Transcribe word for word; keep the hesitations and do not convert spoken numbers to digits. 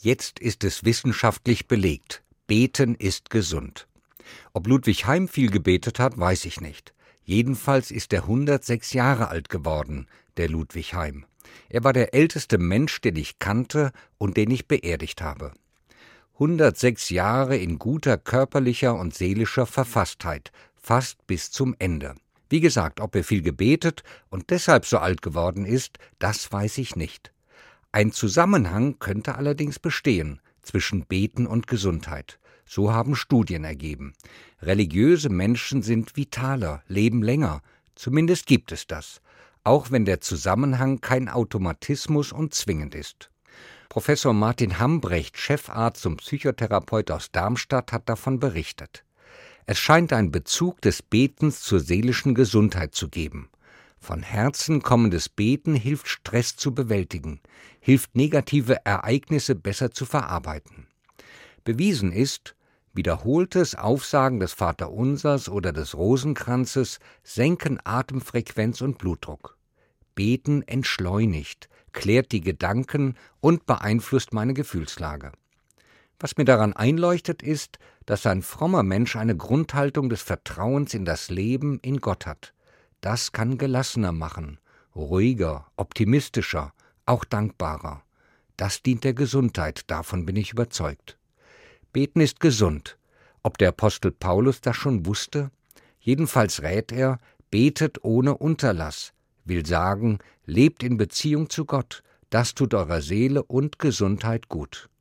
Jetzt ist es wissenschaftlich belegt. Beten ist gesund. Ob Ludwig Heim viel gebetet hat, weiß ich nicht. Jedenfalls ist er hundertsechs Jahre alt geworden, der Ludwig Heim. Er war der älteste Mensch, den ich kannte und den ich beerdigt habe. hundertsechs Jahre in guter körperlicher und seelischer Verfasstheit, fast bis zum Ende. Wie gesagt, ob er viel gebetet und deshalb so alt geworden ist, das weiß ich nicht. Ein Zusammenhang könnte allerdings bestehen zwischen Beten und Gesundheit. So haben Studien ergeben. Religiöse Menschen sind vitaler, leben länger. Zumindest gibt es das. Auch wenn der Zusammenhang kein Automatismus und zwingend ist. Professor Martin Hambrecht, Chefarzt und Psychotherapeut aus Darmstadt, hat davon berichtet. Es scheint einen Bezug des Betens zur seelischen Gesundheit zu geben. Von Herzen kommendes Beten hilft, Stress zu bewältigen, hilft, negative Ereignisse besser zu verarbeiten. Bewiesen ist, wiederholtes Aufsagen des Vaterunsers oder des Rosenkranzes senken Atemfrequenz und Blutdruck. Beten entschleunigt, klärt die Gedanken und beeinflusst meine Gefühlslage. Was mir daran einleuchtet, ist, dass ein frommer Mensch eine Grundhaltung des Vertrauens in das Leben, in Gott hat. Das kann gelassener machen, ruhiger, optimistischer, auch dankbarer. Das dient der Gesundheit, davon bin ich überzeugt. Beten ist gesund. Ob der Apostel Paulus das schon wusste? Jedenfalls rät er, betet ohne Unterlass, will sagen, lebt in Beziehung zu Gott, das tut eurer Seele und Gesundheit gut.